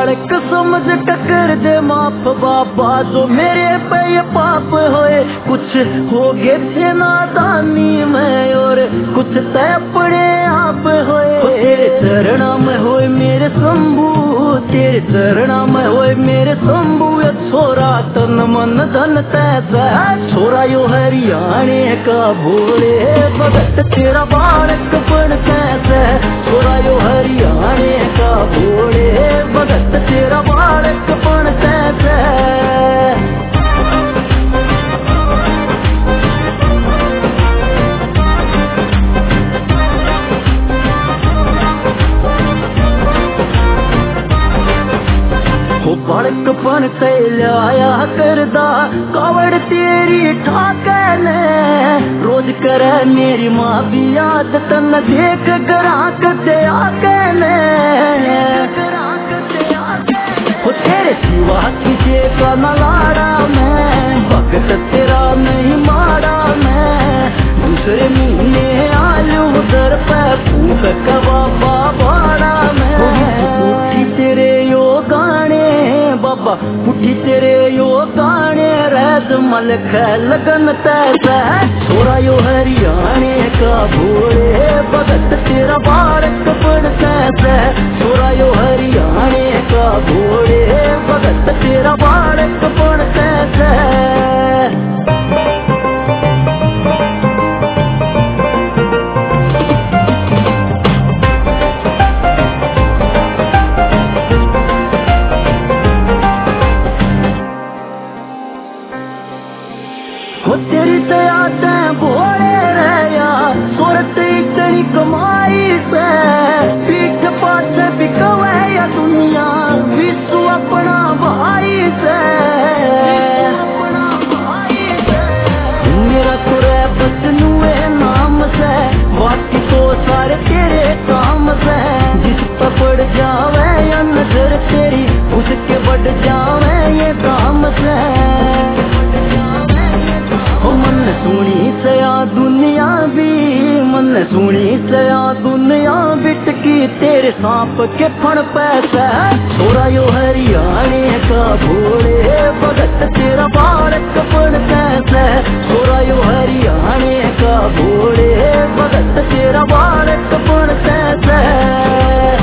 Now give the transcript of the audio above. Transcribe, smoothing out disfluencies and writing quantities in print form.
बालक समझ टकर दे माफ बाबा, जो मेरे पे ये पाप होए कुछ हो गए थे नादानी में, और कुछ तय अपने आप होए। तेरे चरणा में होए मेरे शंभू, तेरे चरणा में होए मेरे शंभू। छोरा तन मन धन तैसा छोरा यो हरियाणे का भोले भगत, तेरा बालक बन कैसे छोरा यो हरियाणे का भोले भगत, तेरा बालक बन कैसे। बड़कपन से लाया करदा कावड़ तेरी ठाके ने, रोज करे मेरी माँ भी याद तन देख ग्राहक दे आके ने। तेरे सिवा किसी का न लाड़ा मैं, भगत तेरा नहीं माड़ा मैं। दूसरे महीने आलू दर पे फूक कबाबा बाड़ा मैं। उठी तेरे यो गाने बाबा, उठी तेरे यो गाने रैद मलक लगन तैसा छोरा यो हरियाणे का भोले भगत, तेरा बालक बन कैसे छोरा यो हरियाणे का भोले भगत, तेरा बालक बन कैसे। तेरी दया ते भोले रया सूरत इतनी कमाई से, पीठ पाछे बिकवे या दुनिया विश्व अपना भाई से। मेरा तुरे बचनुए नाम से, बाकी तो सारे तेरे काम से। जिस पर बढ़ जावे या नजर तेरी उसके बढ़ जावे ये काम से। मन सुनी सया दुनिया भी, मन सुनी सया दुनिया बिटकी तेरे सांप के फण पैसा छोरा यो हरियाणे का भोले भगत, तेरा बालक बन कैसे छोरा यो हरियाणे का भोले भगत, तेरा बालक बन कैसे।